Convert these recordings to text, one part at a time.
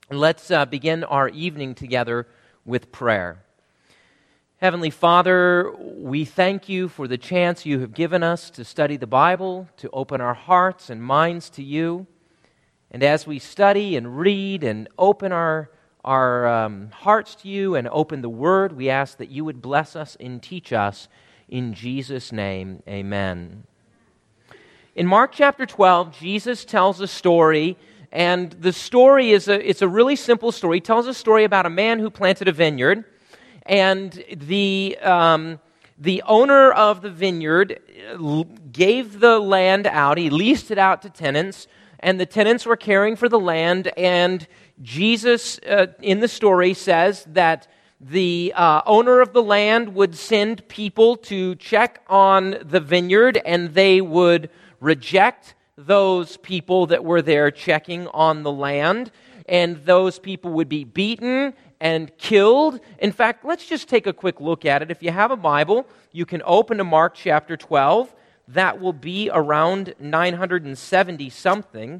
Let's begin our evening together with prayer. Heavenly Father, we thank you for the chance you have given us to study the Bible, to open our hearts and minds to you. And as we study and read and open our hearts to you and open the Word, we ask that you would bless us and teach us. In Jesus' name, amen. In Mark chapter 12, Jesus tells a story, and the story it's a really simple story. He tells a story about a man who planted a vineyard, and the owner of the vineyard gave the land out. He leased it out to tenants, and the tenants were caring for the land, and Jesus, in the story, says that the owner of the land would send people to check on the vineyard, and they would reject those people that were there checking on the land, and those people would be beaten and killed. In fact, let's just take a quick look at it. If you have a Bible, you can open to Mark chapter 12. That will be around 970-something,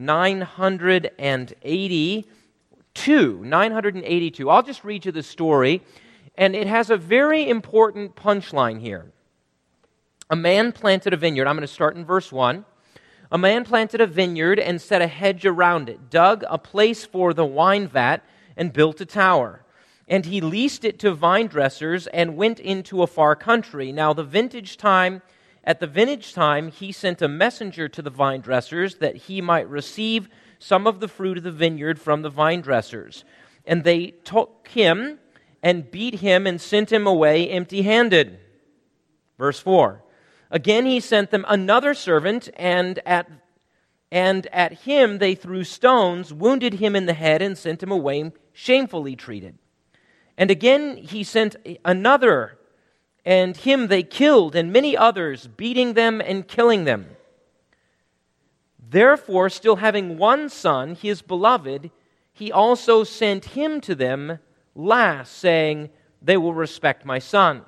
982. I'll just read you the story, and it has a very important punchline here. A man planted a vineyard. I'm going to start in verse 1. A man planted a vineyard and set a hedge around it, dug a place for the wine vat, and built a tower. And he leased it to vine dressers and went into a far country. Now at the vintage time, he sent a messenger to the vine dressers that he might receive some of the fruit of the vineyard from the vine dressers. And they took him and beat him and sent him away empty-handed. Verse 4. Again he sent them another servant, and at him they threw stones, wounded him in the head, and sent him away shamefully treated. And again he sent another, and him they killed, and many others, beating them and killing them. Therefore, still having one son, his beloved, he also sent him to them last, saying, They will respect my son.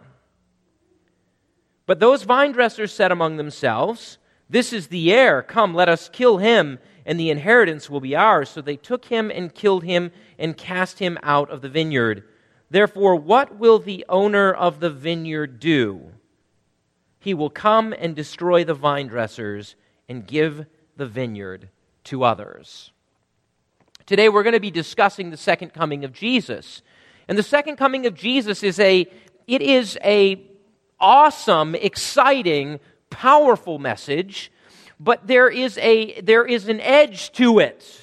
But those vine dressers said among themselves, This is the heir. Come, let us kill him, and the inheritance will be ours. So they took him and killed him and cast him out of the vineyard. Therefore, what will the owner of the vineyard do? He will come and destroy the vine dressers and give the vineyard to others. Today we're going to be discussing the second coming of Jesus. And the second coming of Jesus is a awesome, exciting, powerful message, but there is an edge to it.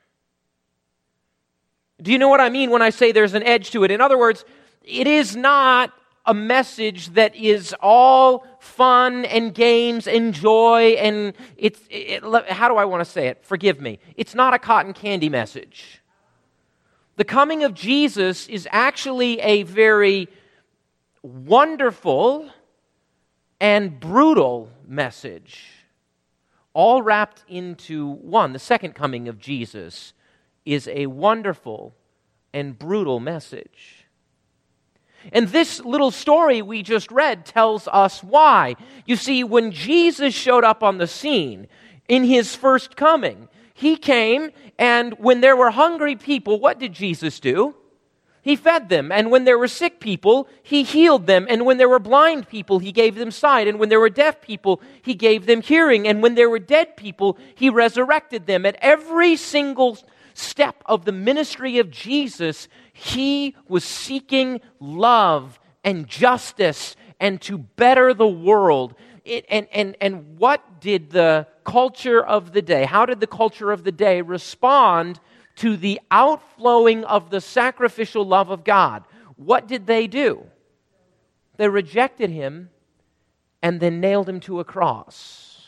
Do you know what I mean when I say there's an edge to it? In other words, it is not a message that is all fun and games and joy, and how do I want to say it? Forgive me. It's not a cotton candy message. The coming of Jesus is actually a very wonderful and brutal message, all wrapped into one. The second coming of Jesus is a wonderful and brutal message. And this little story we just read tells us why. You see, when Jesus showed up on the scene in his first coming, he came, and when there were hungry people, what did Jesus do? He fed them, and when there were sick people, he healed them, and when there were blind people, he gave them sight, and when there were deaf people, he gave them hearing, and when there were dead people, he resurrected them. At every single step of the ministry of Jesus, he was seeking love and justice and to better the world. And what did the culture of the day, how did the culture of the day respond to the outflowing of the sacrificial love of God? What did they do? They rejected him and then nailed him to a cross.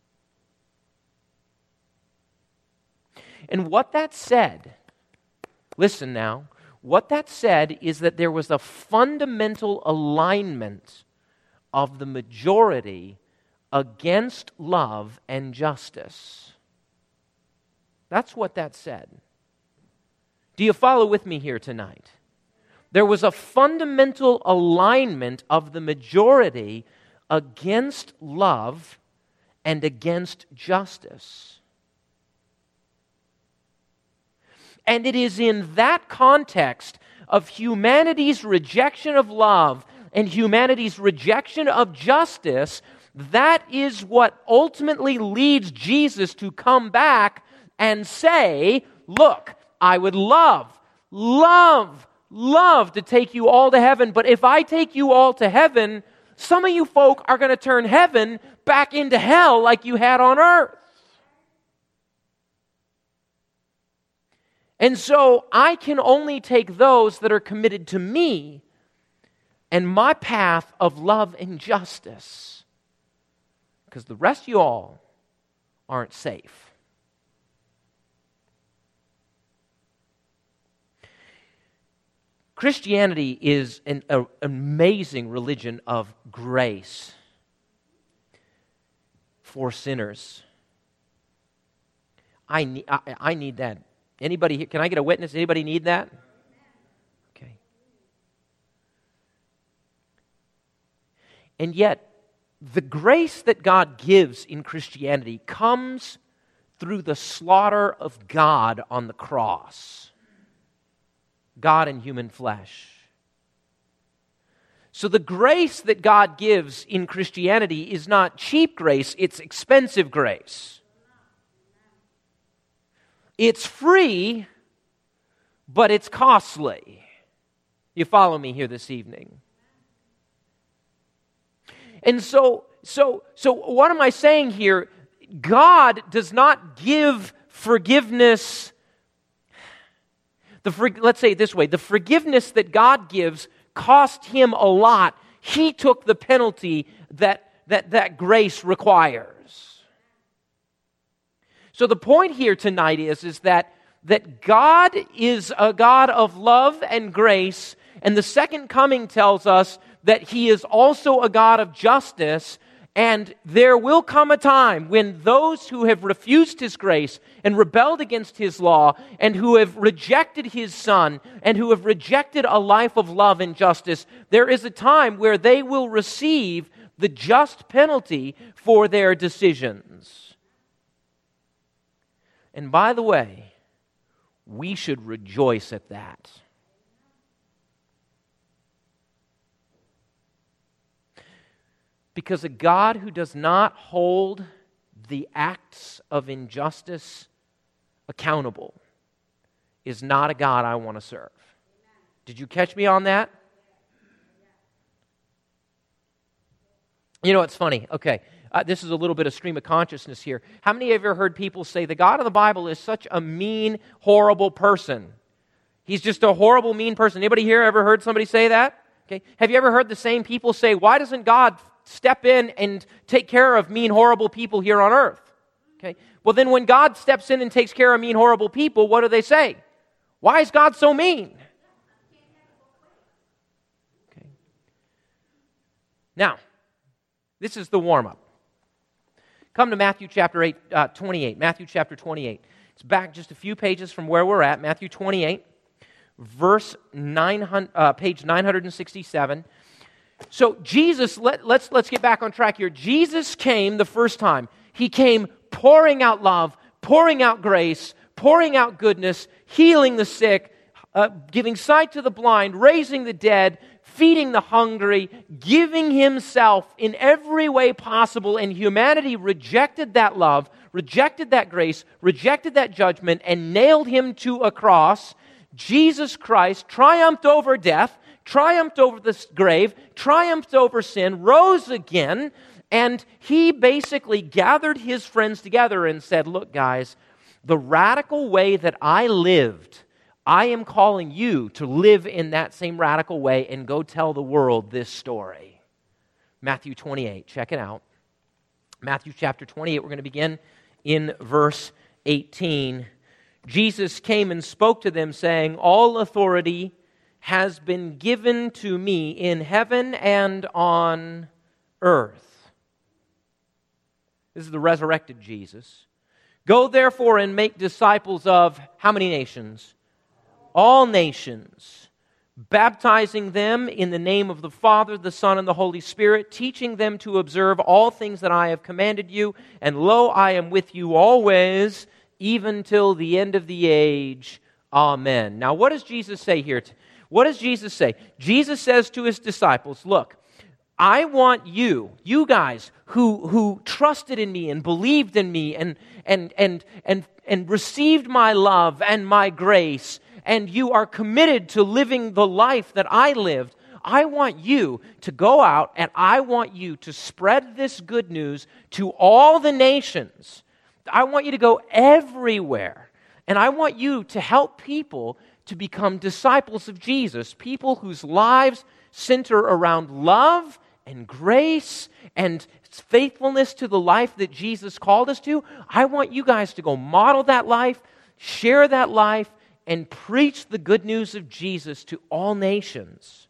And what that said, listen now, what that said is that there was a fundamental alignment of the majority against love and justice. That's what that said. Do you follow with me here tonight? There was a fundamental alignment of the majority against love and against justice. And it is in that context of humanity's rejection of love and humanity's rejection of justice, that is what ultimately leads Jesus to come back and say, look, I would love to take you all to heaven, but if I take you all to heaven, some of you folk are going to turn heaven back into hell like you had on earth. And so I can only take those that are committed to me and my path of love and justice, because the rest of you all aren't safe. Christianity is an amazing religion of grace for sinners. I need that. Anybody here, can I get a witness? Anybody need that? Okay. And yet, the grace that God gives in Christianity comes through the slaughter of God on the cross. God in human flesh. So the grace that God gives in Christianity is not cheap grace, it's expensive grace. It's free, but it's costly. You follow me here this evening? And so what am I saying here? God does not give forgiveness. Let's say it this way. The forgiveness that God gives cost Him a lot. He took the penalty that grace requires. So the point here tonight is that God is a God of love and grace, and the second coming tells us that He is also a God of justice, and there will come a time when those who have refused His grace and rebelled against His law and who have rejected His Son and who have rejected a life of love and justice, there is a time where they will receive the just penalty for their decisions. And by the way, we should rejoice at that. Because a God who does not hold the acts of injustice accountable is not a God I want to serve. Did you catch me on that? You know, it's funny. Okay, this is a little bit of stream of consciousness here. How many of you have ever heard people say, the God of the Bible is such a mean, horrible person? He's just a horrible, mean person. Anybody here ever heard somebody say that? Okay. Have you ever heard the same people say, why doesn't God step in and take care of mean, horrible people here on earth? Okay. Well, then when God steps in and takes care of mean, horrible people, what do they say? Why is God so mean? Okay. Now, this is the warm-up. Come to Matthew chapter 28. Matthew chapter 28. It's back just a few pages from where we're at. Matthew 28, page 967. So Jesus, let's get back on track here. Jesus came the first time. He came pouring out love, pouring out grace, pouring out goodness, healing the sick, giving sight to the blind, raising the dead, feeding the hungry, giving Himself in every way possible, and humanity rejected that love, rejected that grace, rejected that judgment, and nailed Him to a cross. Jesus Christ triumphed over death, triumphed over the grave, triumphed over sin, rose again, and He basically gathered His friends together and said, look guys, the radical way that I lived, I am calling you to live in that same radical way and go tell the world this story. Matthew 28, check it out. Matthew chapter 28, we're going to begin in verse 18. Jesus came and spoke to them, saying, all authority has been given to me in heaven and on earth. This is the resurrected Jesus. Go therefore and make disciples of how many nations? All nations, baptizing them in the name of the Father, the Son, and the Holy Spirit, teaching them to observe all things that I have commanded you, and lo, I am with you always, even till the end of the age. Amen. Now, what does Jesus say here? What does Jesus say? Jesus says to his disciples, look, I want you guys who trusted in me and believed in me and received my love and my grace, and you are committed to living the life that I lived, I want you to go out and I want you to spread this good news to all the nations. I want you to go everywhere. And I want you to help people to become disciples of Jesus, people whose lives center around love and grace and faithfulness to the life that Jesus called us to. I want you guys to go model that life, share that life, and preach the good news of Jesus to all nations.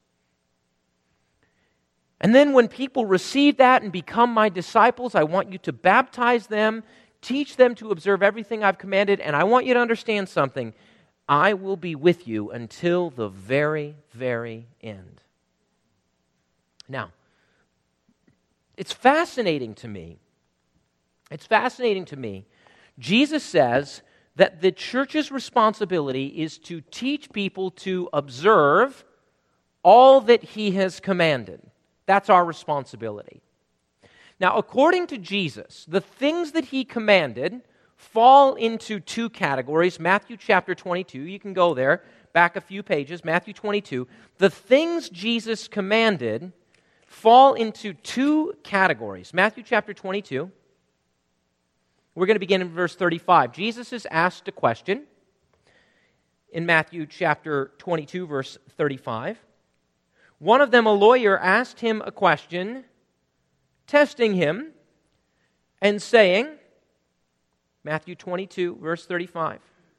And then when people receive that and become my disciples, I want you to baptize them, teach them to observe everything I've commanded, and I want you to understand something. I will be with you until the very, very end. Now, it's fascinating to me. Jesus says that the church's responsibility is to teach people to observe all that he has commanded. That's our responsibility. Now, according to Jesus, the things that he commanded fall into two categories. Matthew chapter 22, you can go there, back a few pages, Matthew 22. The things Jesus commanded fall into two categories. Matthew chapter 22, we're going to begin in verse 35. Jesus is asked a question in Matthew chapter 22, verse 35. One of them, a lawyer, asked him a question, testing him and saying, Matthew 22, verse 35.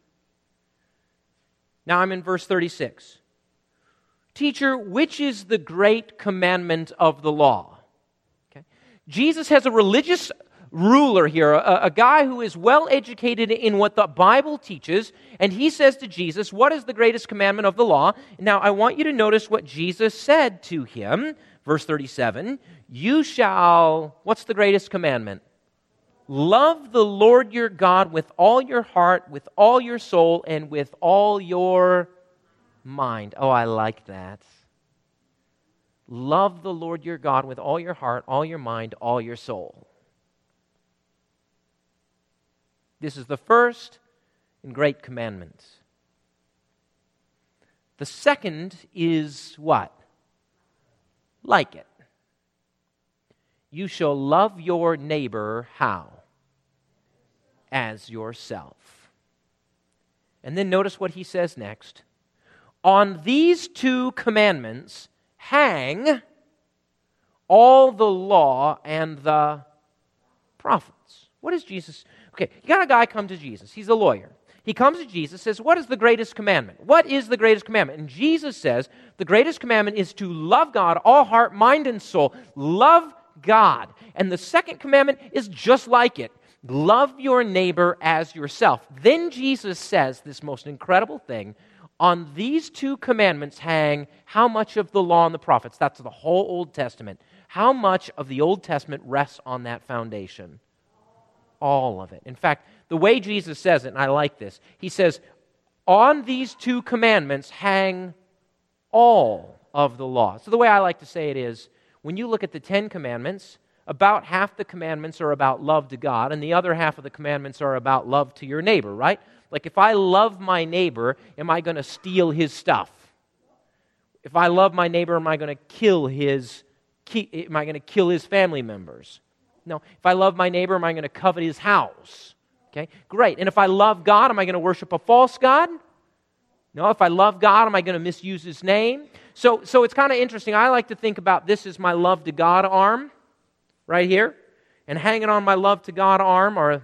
Now I'm in verse 36. Teacher, which is the great commandment of the law? Okay. Jesus has a religious ruler here, a guy who is well educated in what the Bible teaches, and he says to Jesus, what is the greatest commandment of the law? Now I want you to notice what Jesus said to him, verse 37, you shall, what's the greatest commandment? Love the Lord your God with all your heart, with all your soul, and with all your mind. Oh, I like that. Love the Lord your God with all your heart, all your mind, all your soul. This is the first and great commandment. The second is what? Like it. You shall love your neighbor how? As yourself. And then notice what he says next. On these two commandments hang all the law and the prophets. What is Jesus? Okay, you got a guy come to Jesus. He's a lawyer. He comes to Jesus, says, what is the greatest commandment? What is the greatest commandment? And Jesus says, the greatest commandment is to love God, all heart, mind, and soul. Love God. And the second commandment is just like it. Love your neighbor as yourself. Then Jesus says this most incredible thing. On these two commandments hang how much of the law and the prophets? That's the whole Old Testament. How much of the Old Testament rests on that foundation? All of it. In fact, the way Jesus says it, and I like this, he says, on these two commandments hang all of the law. So the way I like to say it is, when you look at the 10 commandments, about half the commandments are about love to God, and the other half of the commandments are about love to your neighbor, right? Like if I love my neighbor, am I going to steal his stuff? If I love my neighbor, am I going to kill his family members? No. If I love my neighbor, am I going to covet his house? Okay, great. And if I love God, am I going to worship a false god? No. If I love God, am I going to misuse his name? So it's kind of interesting. I like to think about this as my love to God arm, right here. And hanging on my love to God arm are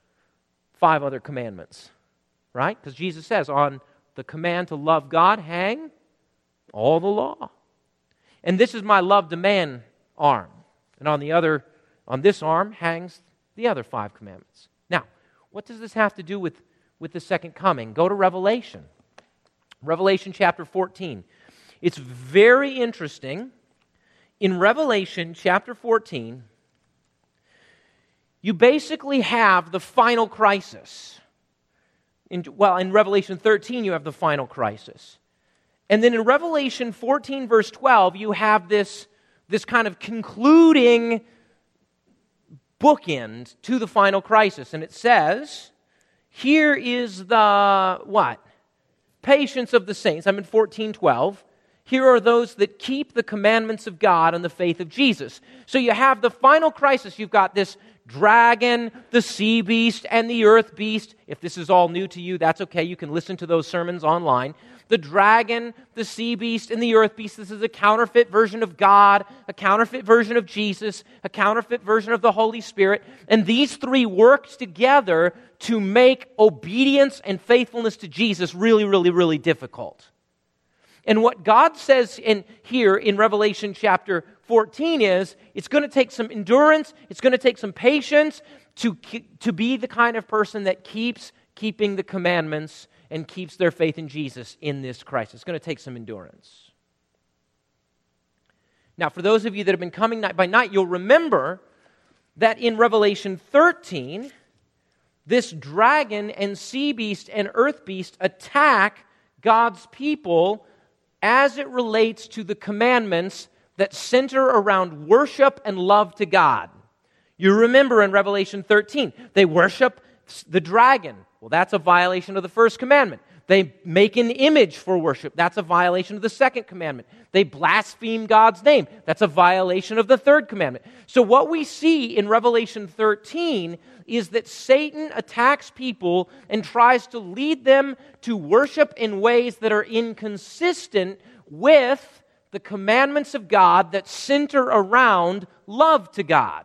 5 other commandments, right? Because Jesus says on the command to love God, hang all the law. And this is my love to man arm. And on this arm hangs the other 5 commandments. Now, what does this have to do with the second coming? Go to Revelation. Revelation chapter 14. It's very interesting. In Revelation chapter 14, you basically have the final crisis. In Revelation 13, you have the final crisis. And then in Revelation 14, verse 12, you have this kind of concluding bookend to the final crisis. And it says, here is the, what? Patience of the saints. I'm in 14:12. Here are those that keep the commandments of God and the faith of Jesus. So you have the final crisis. You've got this dragon, the sea beast, and the earth beast. If this is all new to you, that's okay. You can listen to those sermons online. The dragon, the sea beast, and the earth beast. This is a counterfeit version of God, a counterfeit version of Jesus, a counterfeit version of the Holy Spirit. And these three work together to make obedience and faithfulness to Jesus really, really, really difficult. And what God says here in Revelation chapter 14 is, it's going to take some endurance, it's going to take some patience to be the kind of person that keeps keeping the commandments and keeps their faith in Jesus in this crisis. It's going to take some endurance. Now, for those of you that have been coming night by night, you'll remember that in Revelation 13, this dragon and sea beast and earth beast attack God's people as it relates to the commandments that center around worship and love to God. You remember in Revelation 13, they worship the dragon. Well, that's a violation of the first commandment. They make an image for worship. That's a violation of the second commandment. They blaspheme God's name. That's a violation of the third commandment. So what we see in Revelation 13 is that Satan attacks people and tries to lead them to worship in ways that are inconsistent with the commandments of God that center around love to God.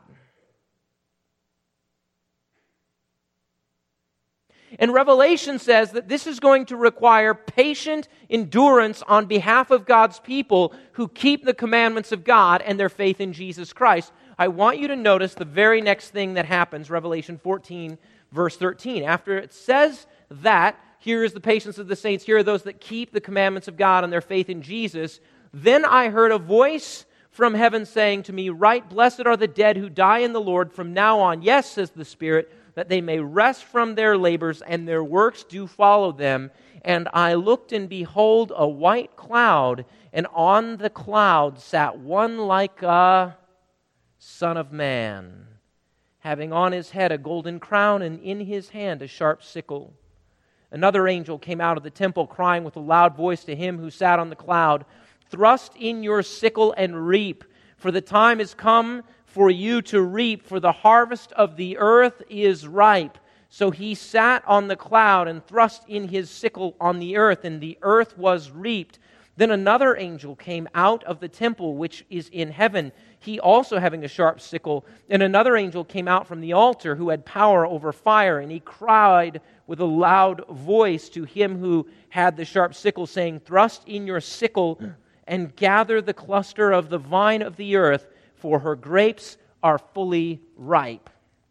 And Revelation says that this is going to require patient endurance on behalf of God's people who keep the commandments of God and their faith in Jesus Christ. I want you to notice the very next thing that happens, Revelation 14, verse 13. After it says that, here is the patience of the saints, here are those that keep the commandments of God and their faith in Jesus. Then I heard a voice from heaven saying to me, "Right, blessed are the dead who die in the Lord from now on. Yes, says the Spirit, that they may rest from their labors, and their works do follow them. And I looked, and behold, a white cloud, and on the cloud sat one like a Son of Man, having on his head a golden crown, and in his hand a sharp sickle. Another angel came out of the temple, crying with a loud voice to him who sat on the cloud, 'Thrust in your sickle and reap, for the time is come for you to reap, for the harvest of the earth is ripe.' So he sat on the cloud and thrust in his sickle on the earth, and the earth was reaped. Then another angel came out of the temple which is in heaven, he also having a sharp sickle. And another angel came out from the altar who had power over fire, and he cried with a loud voice to him who had the sharp sickle, saying, 'Thrust in your sickle and gather the cluster of the vine of the earth, for her grapes are fully ripe.'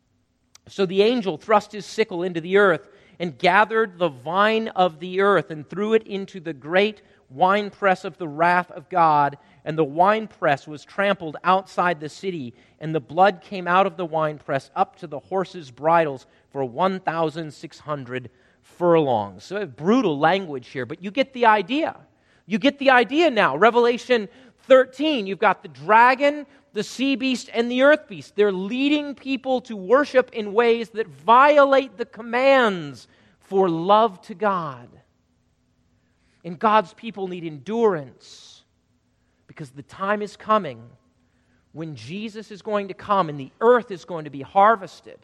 So the angel thrust his sickle into the earth and gathered the vine of the earth and threw it into the great winepress of the wrath of God. And the winepress was trampled outside the city, and the blood came out of the winepress up to the horses' bridles for 1,600 furlongs. So brutal language here, but you get the idea. You get the idea now. Revelation 13, you've got the dragon, the sea beast, and the earth beast. They're leading people to worship in ways that violate the commands for love to God. And God's people need endurance because the time is coming when Jesus is going to come and the earth is going to be harvested.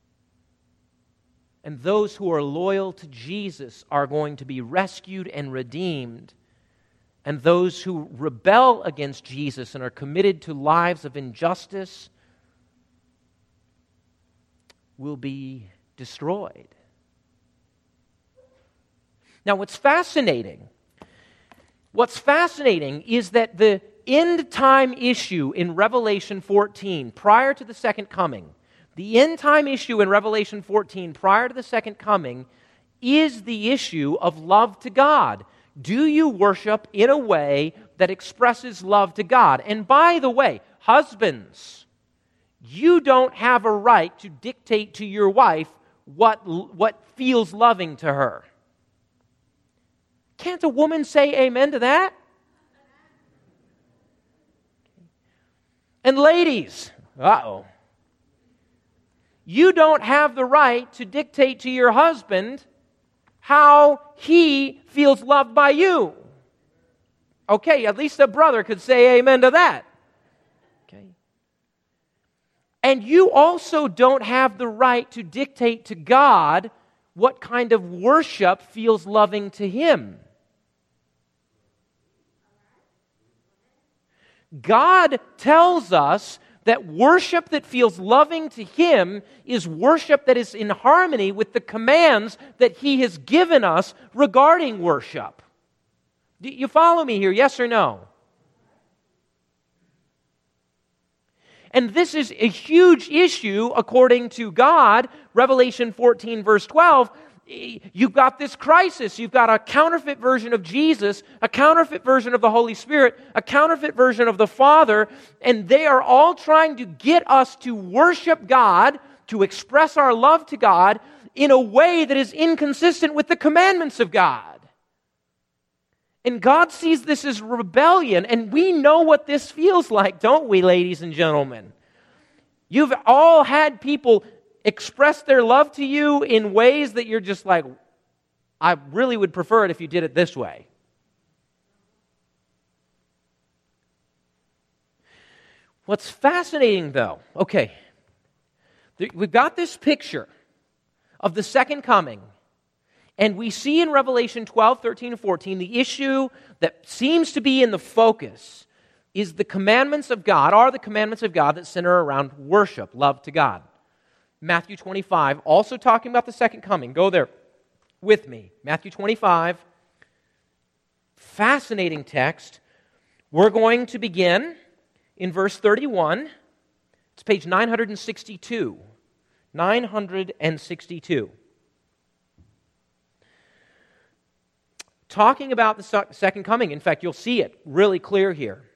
And those who are loyal to Jesus are going to be rescued and redeemed. And those who rebel against Jesus and are committed to lives of injustice will be destroyed. Now, what's fascinating is that the end time issue in Revelation 14, prior to the second coming, the end time issue in Revelation 14, prior to the second coming, is the issue of love to God. Do you worship in a way that expresses love to God? And by the way, husbands, you don't have a right to dictate to your wife what feels loving to her. Can't a woman say amen to that? And ladies, you don't have the right to dictate to your husband how he feels loved by you. Okay, at least a brother could say amen to that. Okay. And you also don't have the right to dictate to God what kind of worship feels loving to Him. God tells us that worship that feels loving to Him is worship that is in harmony with the commands that He has given us regarding worship. Do you follow me here, yes or no? And this is a huge issue according to God. Revelation 14 verse 12, you've got this crisis. You've got a counterfeit version of Jesus, a counterfeit version of the Holy Spirit, a counterfeit version of the Father, and they are all trying to get us to worship God, to express our love to God in a way that is inconsistent with the commandments of God. And God sees this as rebellion, and we know what this feels like, don't we, ladies and gentlemen? You've all had people express their love to you in ways that you're just like, I really would prefer it if you did it this way. What's fascinating, though, we've got this picture of the second coming. And we see in Revelation 12, 13, and 14, the issue that seems to be in the focus is the commandments of God, are the commandments of God that center around worship, love to God. Matthew 25, also talking about the second coming. Go there with me. Matthew 25, fascinating text. We're going to begin in verse 31. It's page 962. 962. Talking about the second coming. In fact, you'll see it really clear here.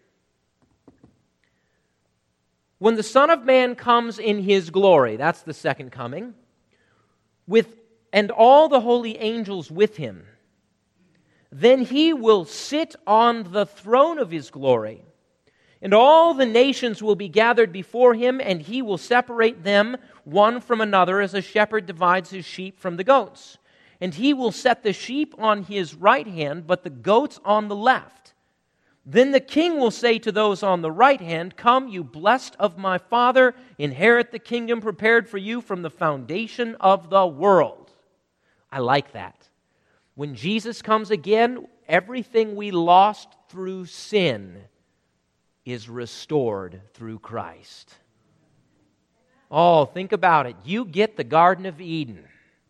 When the Son of Man comes in His glory, that's the second coming, and all the holy angels with Him, then He will sit on the throne of His glory, and all the nations will be gathered before Him, and He will separate them one from another as a shepherd divides his sheep from the goats. And He will set the sheep on His right hand, but the goats on the left. Then the King will say to those on the right hand, Come, you blessed of my Father, inherit the kingdom prepared for you from the foundation of the world. I like that. When Jesus comes again, everything we lost through sin is restored through Christ. Oh, think about it. You get the Garden of Eden.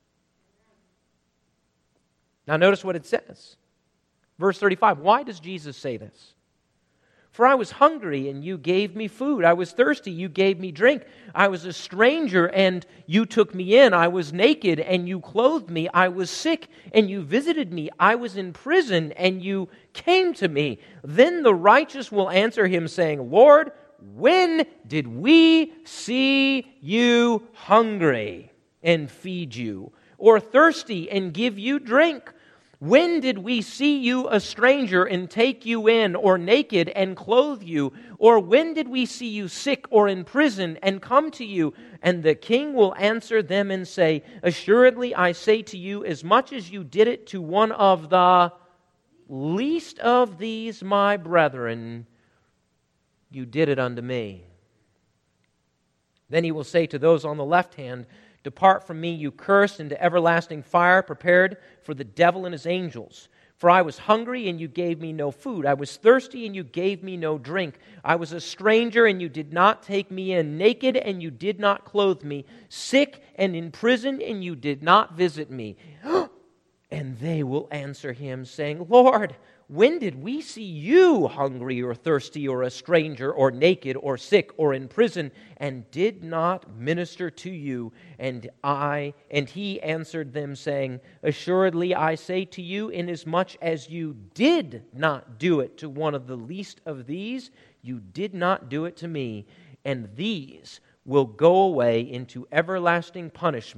Now notice what it says. Verse 35, why does Jesus say this? For I was hungry, and you gave me food. I was thirsty, you gave me drink. I was a stranger, and you took me in. I was naked, and you clothed me. I was sick, and you visited me. I was in prison, and you came to me. Then the righteous will answer Him, saying, Lord, when did we see you hungry and feed you, or thirsty and give you drink? When did we see you a stranger and take you in, or naked and clothe you? Or when did we see you sick or in prison and come to you? And the King will answer them and say, Assuredly I say to you, as much as you did it to one of the least of these my brethren, you did it unto me. Then He will say to those on the left hand, Depart from me, you cursed, into everlasting fire prepared for the devil and his angels. For I was hungry, and you gave me no food. I was thirsty, and you gave me no drink. I was a stranger, and you did not take me in. Naked, and you did not clothe me. Sick and in prison, and you did not visit me. And they will answer Him, saying, Lord, when did we see you hungry or thirsty or a stranger or naked or sick or in prison and did not minister to you? And He answered them, saying, Assuredly I say to you, inasmuch as you did not do it to one of the least of these, you did not do it to me. And these will go away into everlasting punishment,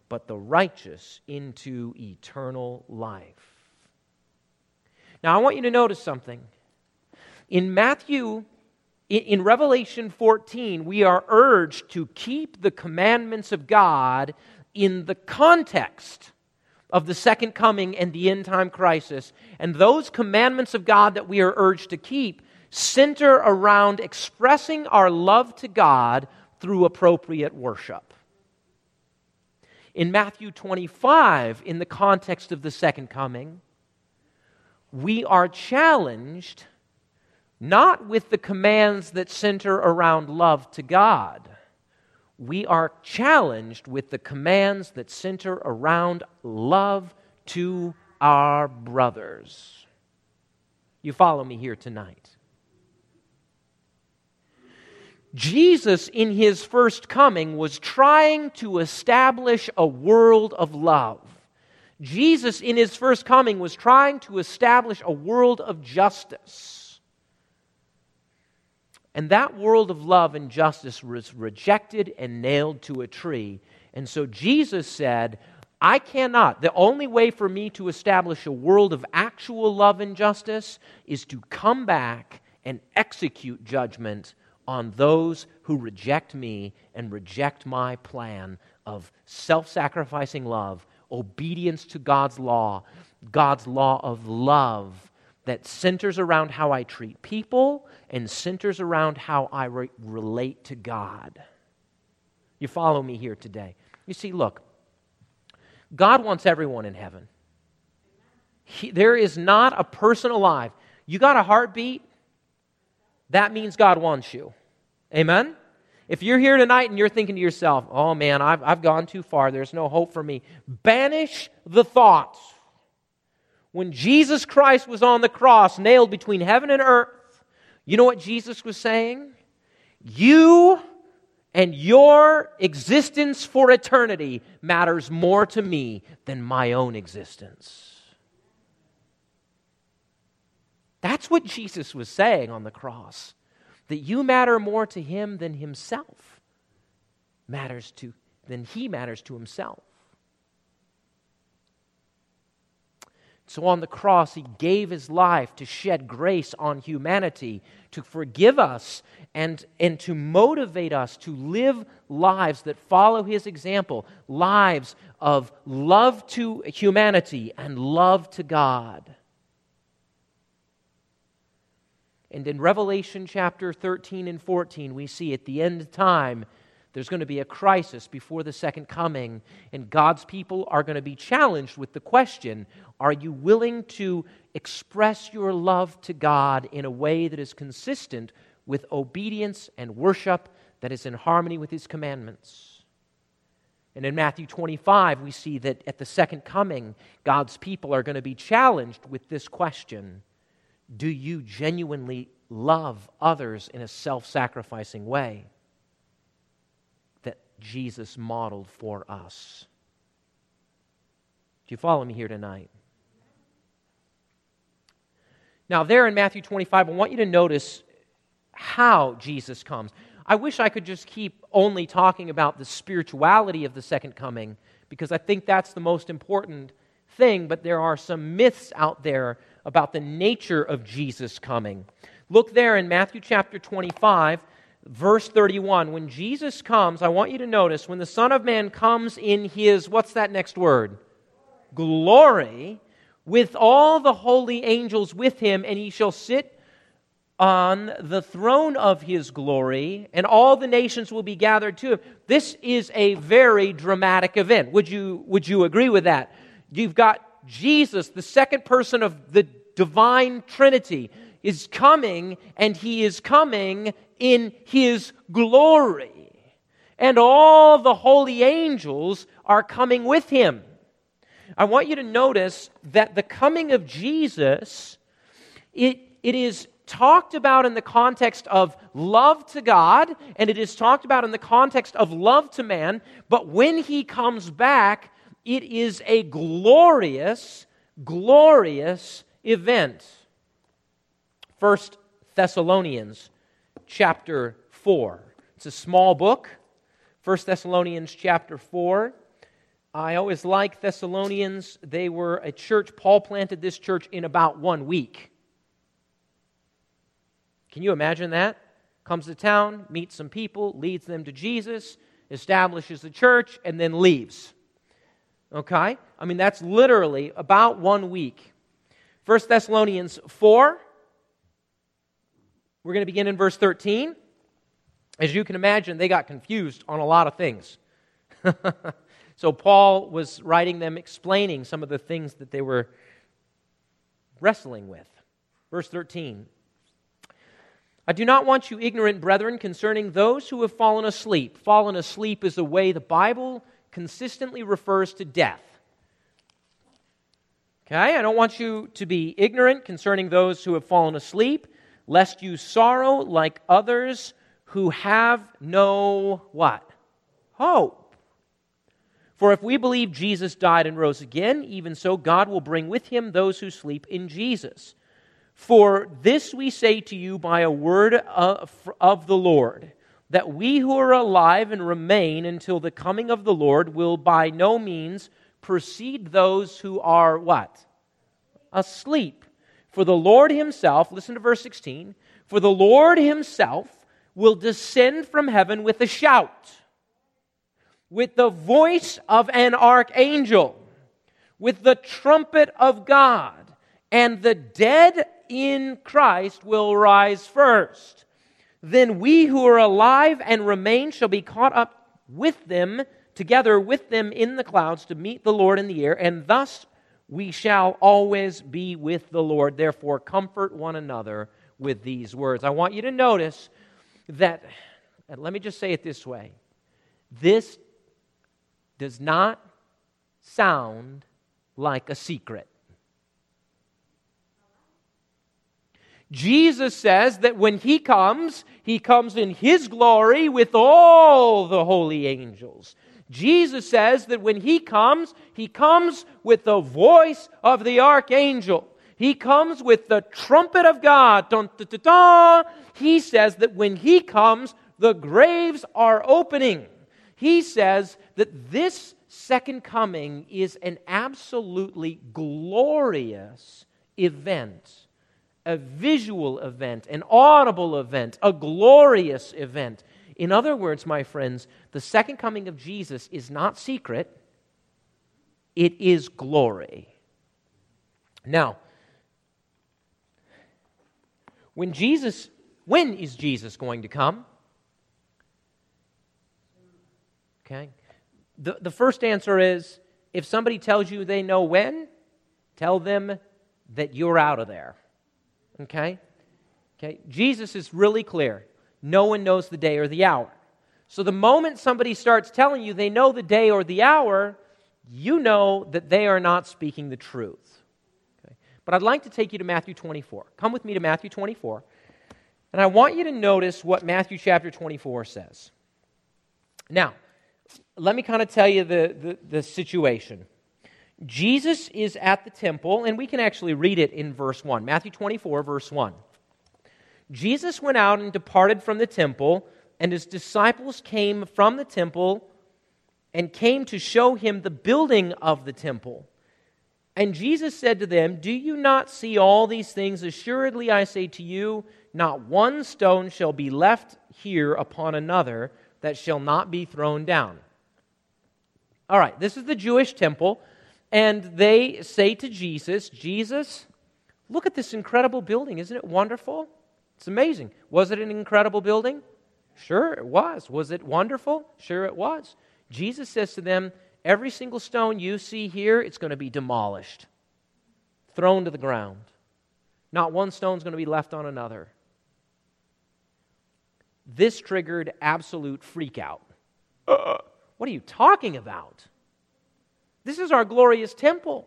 but the righteous into eternal life. Now, I want you to notice something. In Revelation 14, we are urged to keep the commandments of God in the context of the second coming and the end-time crisis. And those commandments of God that we are urged to keep center around expressing our love to God through appropriate worship. In Matthew 25, in the context of the second coming, we are challenged not with the commands that center around love to God. We are challenged with the commands that center around love to our brothers. You follow me here tonight? Jesus, in His first coming, was trying to establish a world of love. Jesus, in His first coming, was trying to establish a world of justice. And that world of love and justice was rejected and nailed to a tree. And so Jesus said, I cannot. The only way for me to establish a world of actual love and justice is to come back and execute judgment on those who reject me and reject my plan of self-sacrificing love, obedience to God's law of love that centers around how I treat people and centers around how I relate to God. You follow me here today? You see, look, God wants everyone in heaven. There is not a person alive. You got a heartbeat? That means God wants you. Amen? If you're here tonight and you're thinking to yourself, oh man, I've gone too far, there's no hope for me, banish the thoughts. When Jesus Christ was on the cross, nailed between heaven and earth, you know what Jesus was saying? You and your existence for eternity matters more to me than my own existence. That's what Jesus was saying on the cross. That you matter more to Him than Himself than He matters to Himself. So on the cross, He gave His life to shed grace on humanity, to forgive us, and to motivate us to live lives that follow His example, lives of love to humanity and love to God. And in Revelation chapter 13 and 14, we see at the end of time, there's going to be a crisis before the second coming, and God's people are going to be challenged with the question, are you willing to express your love to God in a way that is consistent with obedience and worship that is in harmony with His commandments? And in Matthew 25, we see that at the second coming, God's people are going to be challenged with this question, do you genuinely love others in a self-sacrificing way that Jesus modeled for us? Do you follow me here tonight? Now, there in Matthew 25, I want you to notice how Jesus comes. I wish I could just keep only talking about the spirituality of the second coming, because I think that's the most important thing, but there are some myths out there about the nature of Jesus coming. Look there in Matthew chapter 25, verse 31. When Jesus comes, I want you to notice, when the Son of Man comes in His, what's that next word? Glory, with all the holy angels with Him, and He shall sit on the throne of His glory, and all the nations will be gathered to Him. This is a very dramatic event. Would you agree with that? You've got Jesus, the second person of the divine Trinity, is coming, and He is coming in His glory. And all the holy angels are coming with Him. I want you to notice that the coming of Jesus, it is talked about in the context of love to God, and it is talked about in the context of love to man, but when He comes back, it is a glorious, glorious event. 1 Thessalonians chapter 4. It's a small book. 1 Thessalonians chapter 4. I always like Thessalonians. They were a church. Paul planted this church in about 1 week. Can you imagine that? Comes to town, meets some people, leads them to Jesus, establishes the church, and then leaves. Okay? I mean, that's literally about 1 week. 1 Thessalonians 4. We're going to begin in verse 13. As you can imagine, they got confused on a lot of things. So Paul was writing them, explaining some of the things that they were wrestling with. Verse 13. I do not want you ignorant, brethren, concerning those who have fallen asleep. Fallen asleep is the way the Bible consistently refers to death. Okay, I don't want you to be ignorant concerning those who have fallen asleep, lest you sorrow like others who have no what? Hope. For if we believe Jesus died and rose again, even so God will bring with him those who sleep in Jesus. For this we say to you by a word of the Lord, that we who are alive and remain until the coming of the Lord will by no means precede those who are what? Asleep. For the Lord himself, listen to verse 16, for the Lord himself will descend from heaven with a shout, with the voice of an archangel, with the trumpet of God, and the dead in Christ will rise first. Then we who are alive and remain shall be caught up with them, together with them in the clouds to meet the Lord in the air, and thus we shall always be with the Lord. Therefore, comfort one another with these words. I want you to notice that, and let me just say it this way, this does not sound like a secret. Jesus says that when He comes in His glory with all the holy angels. Jesus says that when He comes with the voice of the archangel. He comes with the trumpet of God. Dun, dun, dun, dun. He says that when He comes, the graves are opening. He says that this second coming is an absolutely glorious event. A visual event, an audible event, a glorious event. In other words, my friends, the second coming of Jesus is not secret. It is glory. Now, when is Jesus going to come? Okay. The first answer is, if somebody tells you they know when, tell them that you're out of there. Okay? Jesus is really clear. No one knows the day or the hour. So the moment somebody starts telling you they know the day or the hour, you know that they are not speaking the truth. Okay? But I'd like to take you to Matthew 24. Come with me to Matthew 24. And I want you to notice what Matthew chapter 24 says. Now, let me kind of tell you the situation. Jesus is at the temple, and we can actually read it in verse 1. Matthew 24, verse 1. Jesus went out and departed from the temple, and his disciples came from the temple and came to show him the building of the temple. And Jesus said to them, "Do you not see all these things? Assuredly I say to you, not one stone shall be left here upon another that shall not be thrown down." All right, this is the Jewish temple. And they say to Jesus, "Jesus, look at this incredible building. Isn't it wonderful? It's amazing." Was it an incredible building? Sure, it was. Was it wonderful? Sure, it was. Jesus says to them, every single stone you see here, it's going to be demolished, thrown to the ground. Not one stone's going to be left on another. This triggered absolute freak out. What are you talking about? This is our glorious temple.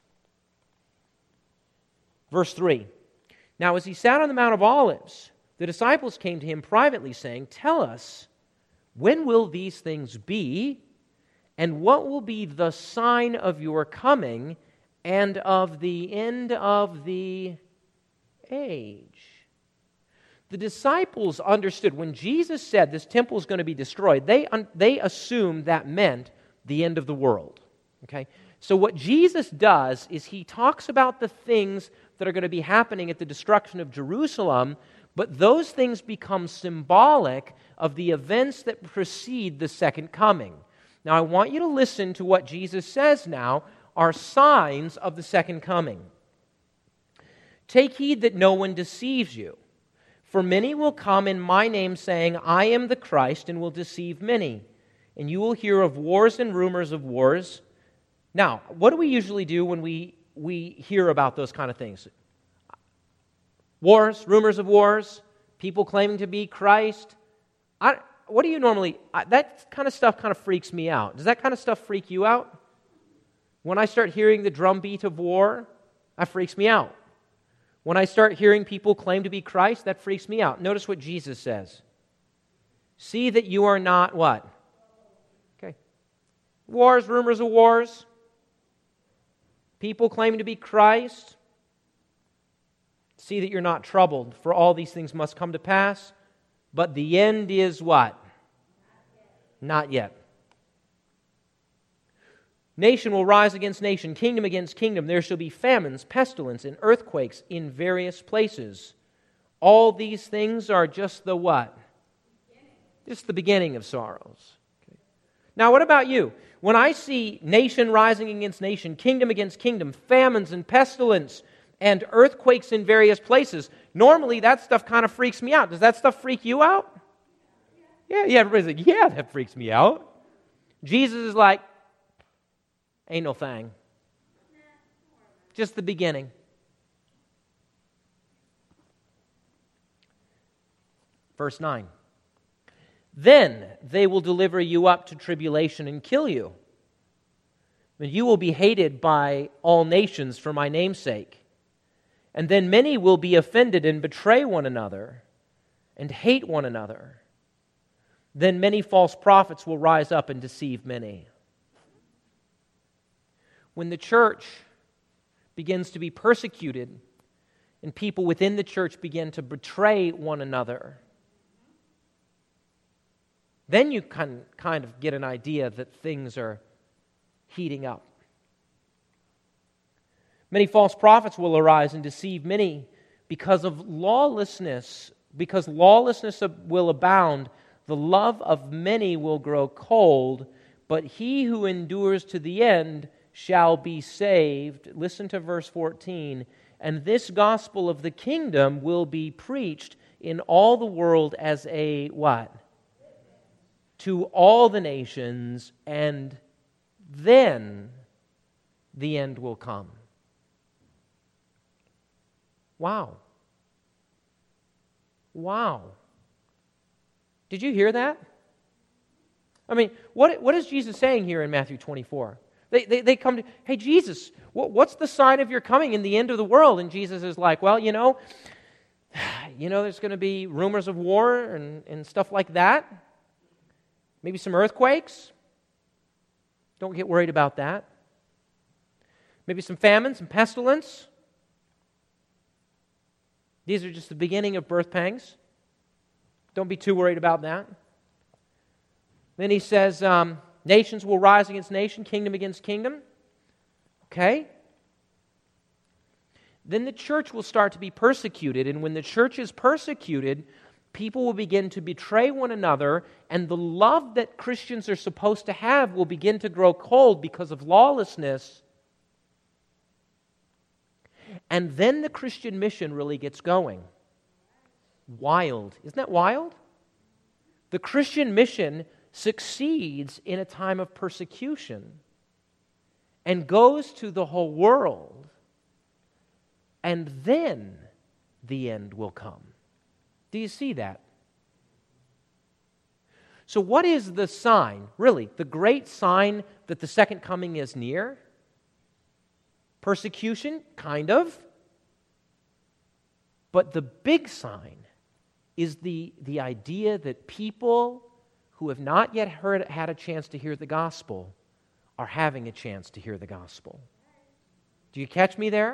Verse 3. Now as he sat on the Mount of Olives, the disciples came to him privately, saying, "Tell us, when will these things be? And what will be the sign of your coming and of the end of the age?" The disciples understood when Jesus said this temple is going to be destroyed, they assumed that meant the end of the world. Okay? So what Jesus does is he talks about the things that are going to be happening at the destruction of Jerusalem, but those things become symbolic of the events that precede the second coming. Now, I want you to listen to what Jesus says now are signs of the second coming. Take heed that no one deceives you, for many will come in my name saying, I am the Christ, and will deceive many. And you will hear of wars and rumors of wars. Now, what do we usually do when we hear about those kind of things? Wars, rumors of wars, people claiming to be Christ. What do you normally... that kind of stuff kind of freaks me out. Does that kind of stuff freak you out? When I start hearing the drumbeat of war, that freaks me out. When I start hearing people claim to be Christ, that freaks me out. Notice what Jesus says. See that you are not what? Okay. Wars, rumors of wars. People claiming to be Christ. See that you're not troubled, for all these things must come to pass. But the end is what? Not yet. Nation will rise against nation, kingdom against kingdom. There shall be famines, pestilence, and earthquakes in various places. All these things are just the what? Just the beginning of sorrows. Okay. Now, what about you? When I see nation rising against nation, kingdom against kingdom, famines and pestilence, and earthquakes in various places, normally that stuff kind of freaks me out. Does that stuff freak you out? Yeah, everybody's like, yeah, that freaks me out. Jesus is like, ain't no thing. Just the beginning. Verse 9. Then they will deliver you up to tribulation and kill you. And you will be hated by all nations for my name's sake. And then many will be offended and betray one another and hate one another. Then many false prophets will rise up and deceive many. When the church begins to be persecuted and people within the church begin to betray one another, then you can kind of get an idea that things are heating up. Many false prophets will arise and deceive many because of lawlessness. Because lawlessness will abound, the love of many will grow cold, but he who endures to the end shall be saved. Listen to verse 14. And this gospel of the kingdom will be preached in all the world as a what? To all the nations, and then the end will come. Wow. Wow. Did you hear that? I mean, what is Jesus saying here in Matthew 24? They come to, hey, Jesus, what's the sign of your coming in the end of the world? And Jesus is like, well, there's going to be rumors of war and stuff like that. Maybe some earthquakes. Don't get worried about that. Maybe some famine, some pestilence. These are just the beginning of birth pangs. Don't be too worried about that. Then he says, nations will rise against nation, kingdom against kingdom. Okay? Then the church will start to be persecuted, and when the church is persecuted, people will begin to betray one another, and the love that Christians are supposed to have will begin to grow cold because of lawlessness. And then the Christian mission really gets going. Wild. Isn't that wild? The Christian mission succeeds in a time of persecution and goes to the whole world, and then the end will come. Do you see that? So what is the sign, really, the great sign that the second coming is near? Persecution, kind of. But the big sign is the idea that people who have not yet had a chance to hear the gospel are having a chance to hear the gospel. Do you catch me there?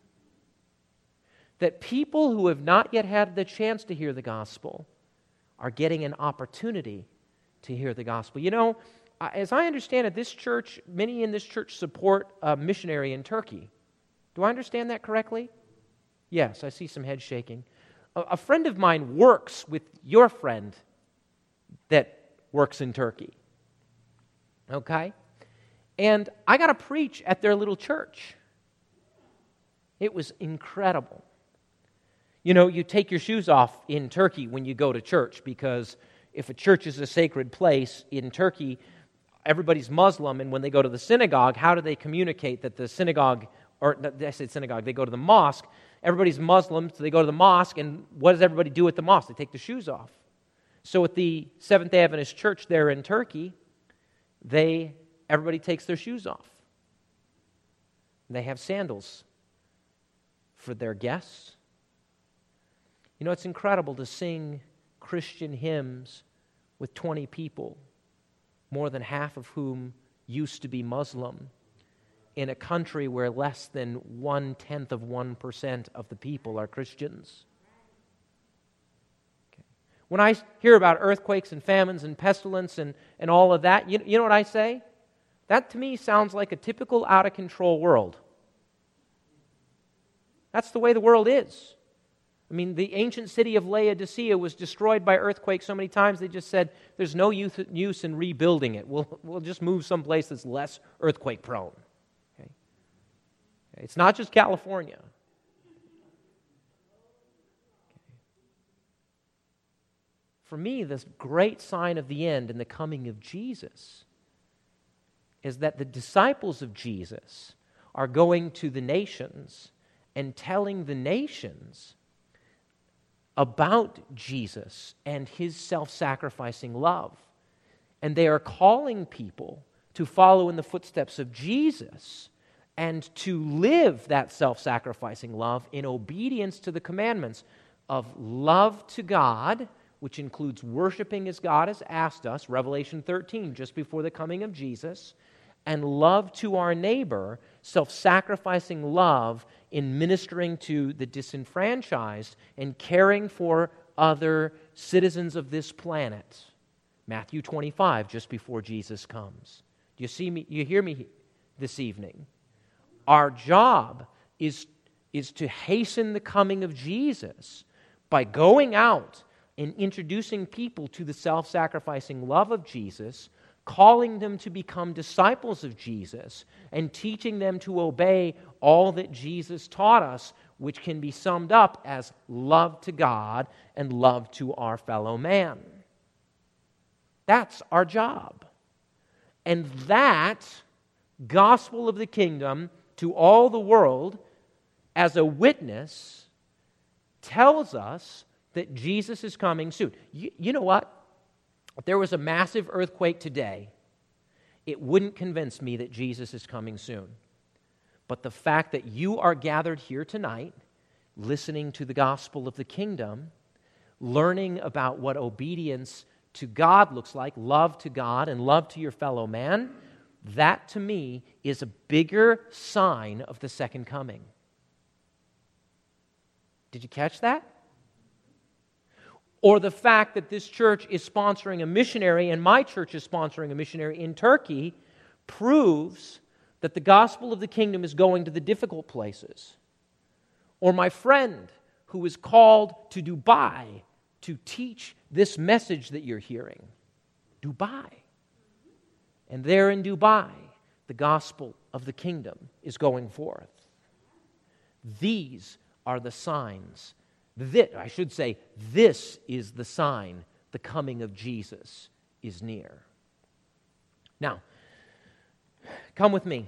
That people who have not yet had the chance to hear the gospel are getting an opportunity to hear the gospel. As I understand it, this church, many in this church support a missionary in Turkey. Do I understand that correctly? Yes, I see some head shaking. A friend of mine works with your friend that works in Turkey. Okay? And I got to preach at their little church. It was incredible. You know, you take your shoes off in Turkey when you go to church, because if a church is a sacred place in Turkey, everybody's Muslim, and when they go to the synagogue, how do they communicate that the synagogue, or I said synagogue, they go to the mosque, everybody's Muslim, so they go to the mosque, and what does everybody do at the mosque? They take their shoes off. So at the Seventh-day Adventist church there in Turkey, everybody takes their shoes off. They have sandals for their guests. You know, it's incredible to sing Christian hymns with 20 people, more than half of whom used to be Muslim, in a country where less than 0.1% of the people are Christians. Okay. When I hear about earthquakes and famines and pestilence and all of that, you know what I say? That to me sounds like a typical out-of-control world. That's the way the world is. I mean, the ancient city of Laodicea was destroyed by earthquakes so many times they just said, there's no use in rebuilding it. We'll just move someplace that's less earthquake prone. Okay? It's not just California. Okay. For me, this great sign of the end and the coming of Jesus is that the disciples of Jesus are going to the nations and telling the nations about Jesus and his self-sacrificing love. And they are calling people to follow in the footsteps of Jesus and to live that self-sacrificing love in obedience to the commandments of love to God, which includes worshiping as God has asked us, Revelation 13, just before the coming of Jesus, and love to our neighbor, self-sacrificing love in ministering to the disenfranchised and caring for other citizens of this planet. Matthew 25, just before Jesus comes. Do you see me? You hear me this evening? Our job is to hasten the coming of Jesus by going out and introducing people to the self-sacrificing love of Jesus, calling them to become disciples of Jesus, and teaching them to obey all that Jesus taught us, which can be summed up as love to God and love to our fellow man. That's our job. And that gospel of the kingdom to all the world as a witness tells us that Jesus is coming soon. You know what? If there was a massive earthquake today, it wouldn't convince me that Jesus is coming soon. But the fact that you are gathered here tonight, listening to the gospel of the kingdom, learning about what obedience to God looks like, love to God and love to your fellow man, that to me is a bigger sign of the second coming. Did you catch that? Or the fact that this church is sponsoring a missionary and my church is sponsoring a missionary in Turkey proves that the gospel of the kingdom is going to the difficult places. Or my friend who is called to Dubai to teach this message that you're hearing. Dubai. And there in Dubai, the gospel of the kingdom is going forth. These are the signs. This is the sign the coming of Jesus is near. Now, come with me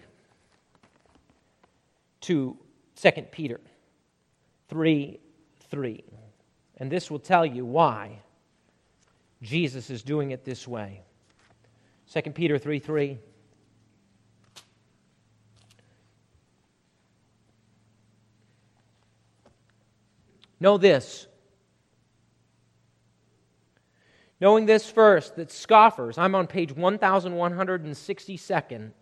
to 2 Peter 3:3. And this will tell you why Jesus is doing it this way. 2 Peter 3:3. Know this. Knowing this first, that scoffers, I'm on page 1167.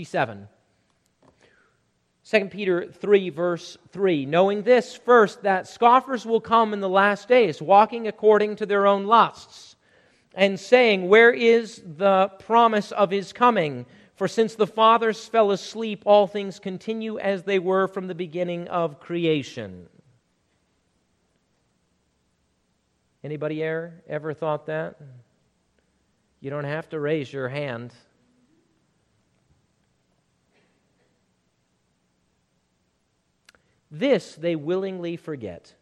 2 Peter 3, verse 3. Knowing this first, that scoffers will come in the last days, walking according to their own lusts, and saying, where is the promise of His coming? For since the fathers fell asleep, all things continue as they were from the beginning of creation. Anybody ever thought that? You don't have to raise your hand. This they willfully forget,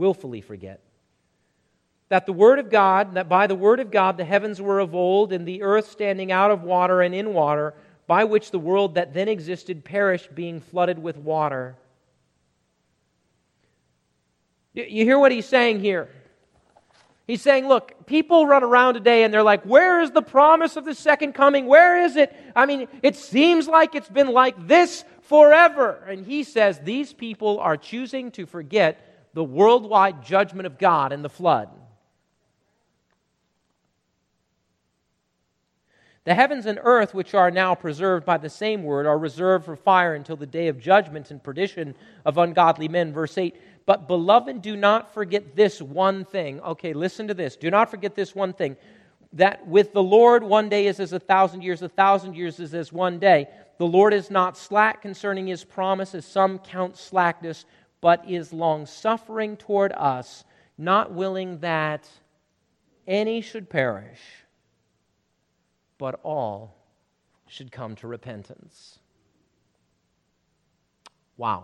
that the Word of God, that by the Word of God the heavens were of old, and the earth standing out of water and in water, by which the world that then existed perished, being flooded with water. You hear what he's saying here? He's saying, look, people run around today and they're like, where is the promise of the second coming? Where is it? I mean, it seems like it's been like this forever. And he says these people are choosing to forget the worldwide judgment of God and the flood. The heavens and earth, which are now preserved by the same word, are reserved for fire until the day of judgment and perdition of ungodly men. Verse 8, but beloved, do not forget this one thing. Okay, listen to this. Do not forget this one thing, that with the Lord 1 day is as 1,000 years, 1,000 years is as 1 day. The Lord is not slack concerning His promise, as some count slackness, but is long-suffering toward us, not willing that any should perish, but all should come to repentance. Wow.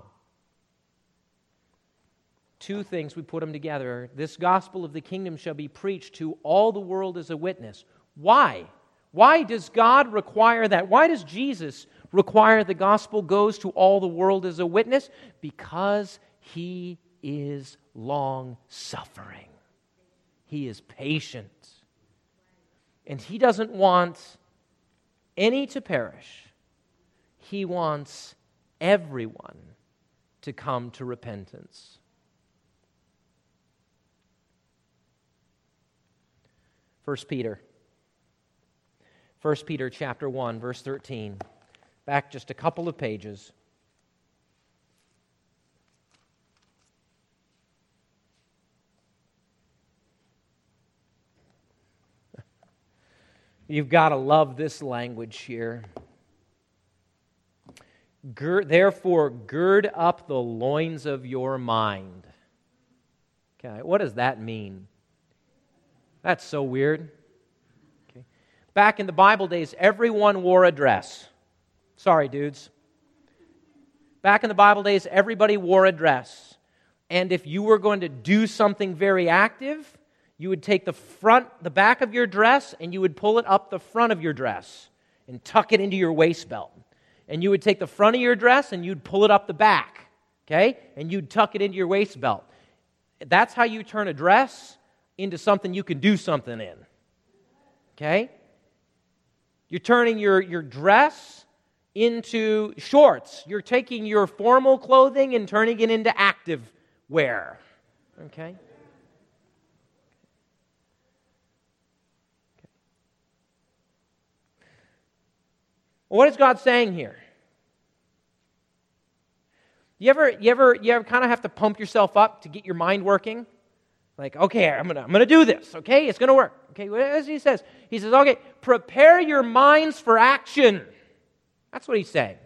Two things, we put them together. This gospel of the kingdom shall be preached to all the world as a witness. Why? Why does God require that? Why does Jesus require the gospel goes to all the world as a witness? Because He is long-suffering. He is patient. And He doesn't want any to perish. He wants everyone to come to repentance. 1 Peter chapter 1, verse 13. Back just a couple of pages. You've got to love this language here. Therefore, gird up the loins of your mind. Okay, what does that mean? That's so weird. Okay. Back in the Bible days, everyone wore a dress. Sorry, dudes. Back in the Bible days, everybody wore a dress. And if you were going to do something very active, you would take the back of your dress, and you would pull it up the front of your dress and tuck it into your waist belt. And you would take the front of your dress and you'd pull it up the back, okay? And you'd tuck it into your waist belt. That's how you turn a dress into something you can do something in, okay? You're turning your dress into shorts. You're taking your formal clothing and turning it into active wear, okay? What is God saying here? You ever kind of have to pump yourself up to get your mind working? Like, okay, I'm gonna do this. Okay, it's gonna work. Okay, as he says, okay, prepare your minds for action. That's what he's saying.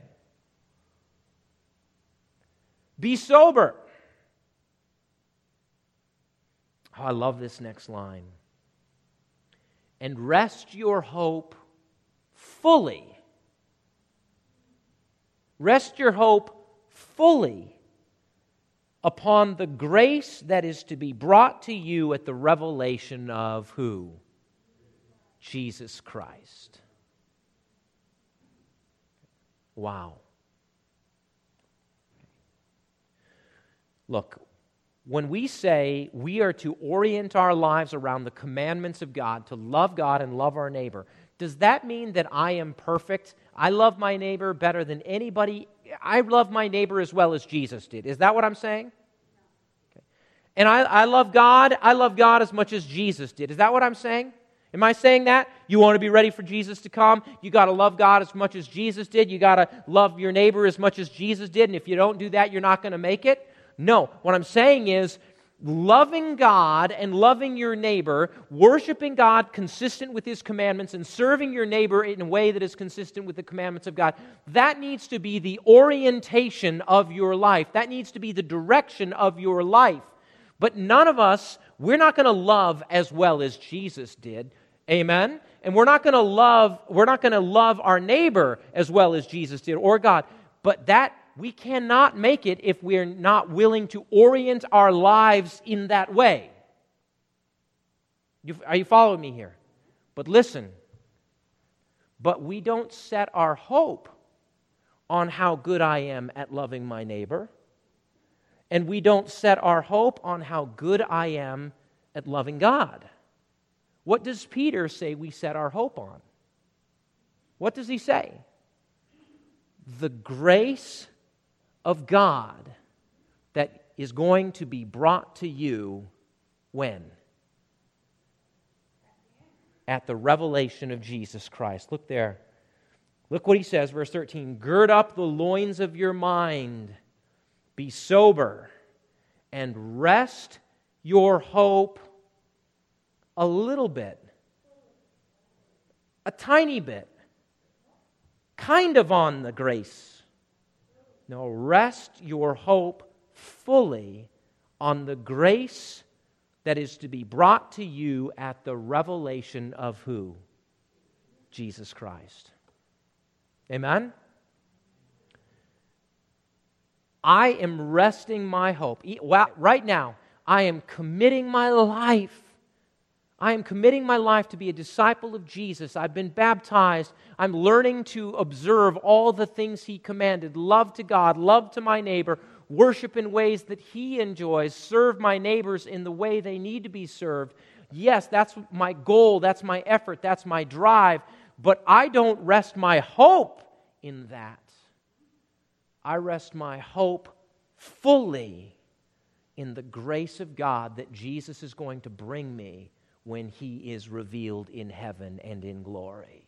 Be sober. Oh, I love this next line. And rest your hope fully. Rest your hope fully upon the grace that is to be brought to you at the revelation of who? Jesus Christ. Wow. Look, when we say we are to orient our lives around the commandments of God, to love God and love our neighbor, does that mean that I am perfect? I love my neighbor better than anybody. I love my neighbor as well as Jesus did. Is that what I'm saying? Okay. And I love God. I love God as much as Jesus did. Is that what I'm saying? Am I saying that? You want to be ready for Jesus to come? You got to love God as much as Jesus did. You got to love your neighbor as much as Jesus did. And if you don't do that, you're not going to make it. No. What I'm saying is loving God and loving your neighbor, worshiping God consistent with His commandments, and serving your neighbor in a way that is consistent with the commandments of God, that needs to be the orientation of your life. That needs to be the direction of your life. But none of us, we're not going to love as well as Jesus did. Amen? And we're not going to love our neighbor as well as Jesus did, or God. But that we cannot make it if we're not willing to orient our lives in that way. Are you following me here? But listen, but we don't set our hope on how good I am at loving my neighbor, and we don't set our hope on how good I am at loving God. What does Peter say we set our hope on? What does he say? The grace of God that is going to be brought to you when? At the revelation of Jesus Christ. Look there. Look what he says, verse 13. Gird up the loins of your mind, be sober, and rest your hope a little bit, a tiny bit, kind of on the grace. No, rest your hope fully on the grace that is to be brought to you at the revelation of who? Jesus Christ. Amen? I am resting my hope. Right now, I am committing my life. I am committing my life to be a disciple of Jesus. I've been baptized. I'm learning to observe all the things He commanded. Love to God, love to my neighbor, worship in ways that He enjoys, serve my neighbors in the way they need to be served. Yes, that's my goal, that's my effort, that's my drive, but I don't rest my hope in that. I rest my hope fully in the grace of God that Jesus is going to bring me when He is revealed in heaven and in glory.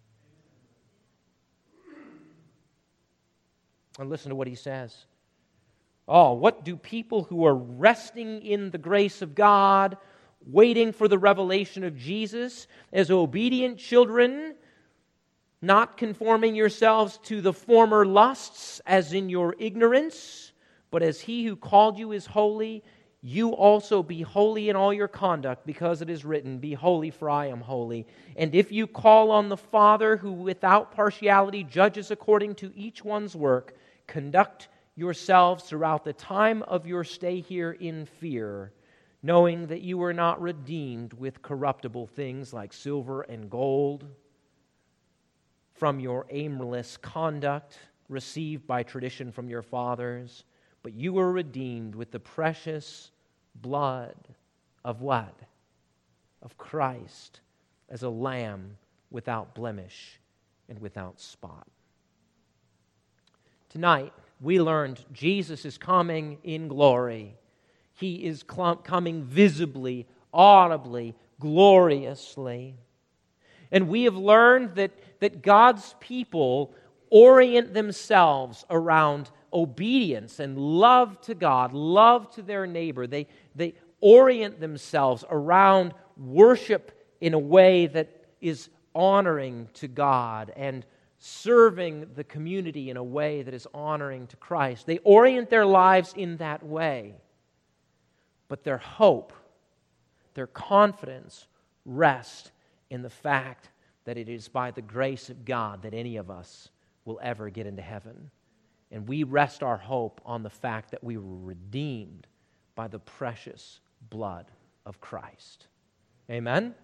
And listen to what he says. Oh, what do people who are resting in the grace of God, waiting for the revelation of Jesus, as obedient children, not conforming yourselves to the former lusts as in your ignorance, but as He who called you is holy, you also be holy in all your conduct, because it is written, be holy, for I am holy. And if you call on the Father, who without partiality judges according to each one's work, conduct yourselves throughout the time of your stay here in fear, knowing that you were not redeemed with corruptible things like silver and gold from your aimless conduct received by tradition from your fathers, but you were redeemed with the precious blood of what? Of Christ, as a lamb without blemish and without spot. Tonight, we learned Jesus is coming in glory. He is coming visibly, audibly, gloriously. And we have learned that God's people orient themselves around obedience and love to God, love to their neighbor. They orient themselves around worship in a way that is honoring to God and serving the community in a way that is honoring to Christ. They orient their lives in that way. But their hope, their confidence rest in the fact that it is by the grace of God that any of us will ever get into heaven. And we rest our hope on the fact that we were redeemed by the precious blood of Christ. Amen?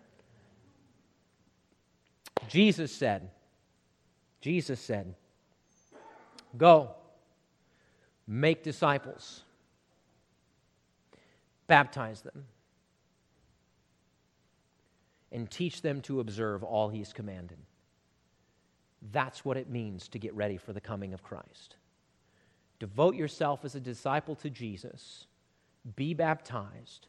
Jesus said, go, make disciples, baptize them, and teach them to observe all He's commanded. That's what it means to get ready for the coming of Christ. Devote yourself as a disciple to Jesus. Be baptized.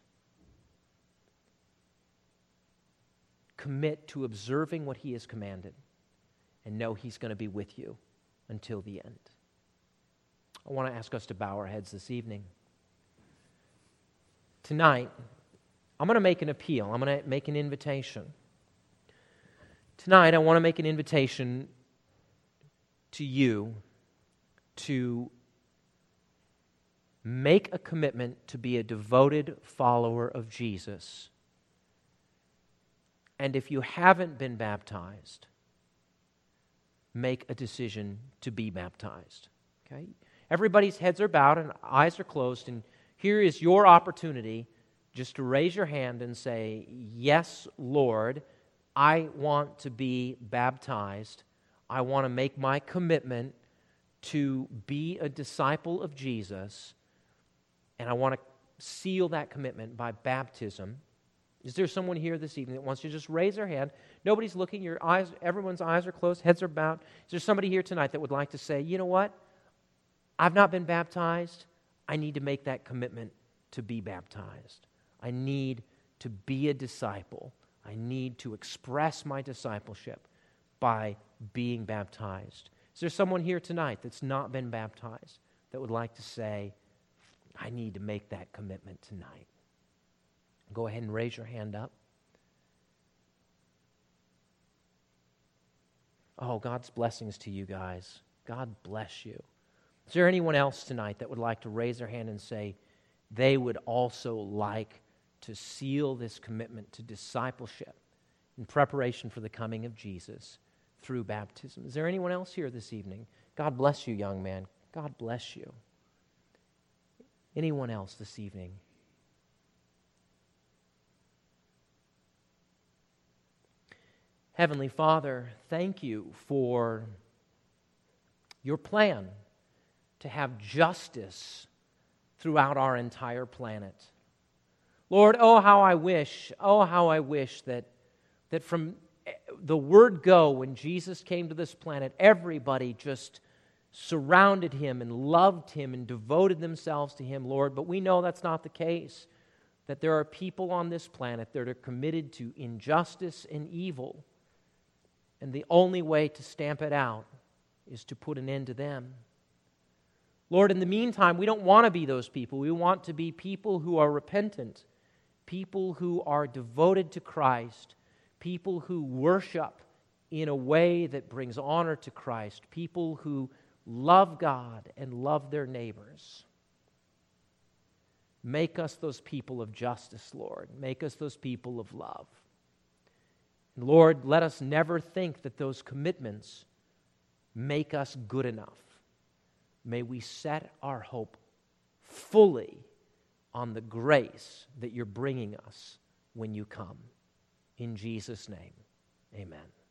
Commit to observing what He has commanded, and know He's going to be with you until the end. I want to ask us to bow our heads this evening. tonight, I'm going to make an appeal. I'm going to make an invitation. Tonight, I want to make an invitation to you to make a commitment to be a devoted follower of Jesus. And if you haven't been baptized, make a decision to be baptized. Okay? Everybody's heads are bowed and eyes are closed, and here is your opportunity just to raise your hand and say, "Yes, Lord, I want to be baptized. I want to make my commitment to be a disciple of Jesus, and I want to seal that commitment by baptism." Is there someone here this evening that wants to just raise their hand? Nobody's looking. Your eyes, everyone's eyes are closed, heads are bowed. Is there somebody here tonight that would like to say, "You know what? I've not been baptized. I need to make that commitment to be baptized. I need to be a disciple. I need to express my discipleship by being baptized." Is there someone here tonight that's not been baptized that would like to say, "I need to make that commitment tonight"? Go ahead and raise your hand up. Oh, God's blessings to you guys. God bless you. Is there anyone else tonight that would like to raise their hand and say they would also like to seal this commitment to discipleship in preparation for the coming of Jesus through baptism? Is there anyone else here this evening? God bless you, young man. God bless you. Anyone else this evening? Heavenly Father, thank you for your plan to have justice throughout our entire planet. Lord, oh how I wish that from the word go, when Jesus came to this planet, everybody just surrounded him and loved him and devoted themselves to him, Lord. But we know that's not the case, that there are people on this planet that are committed to injustice and evil. And the only way to stamp it out is to put an end to them. Lord, in the meantime, we don't want to be those people. We want to be people who are repentant, people who are devoted to Christ, people who worship in a way that brings honor to Christ, people who love God and love their neighbors. Make us those people of justice, Lord. Make us those people of love. Lord, let us never think that those commitments make us good enough. May we set our hope fully on the grace that you're bringing us when you come. In Jesus' name, amen.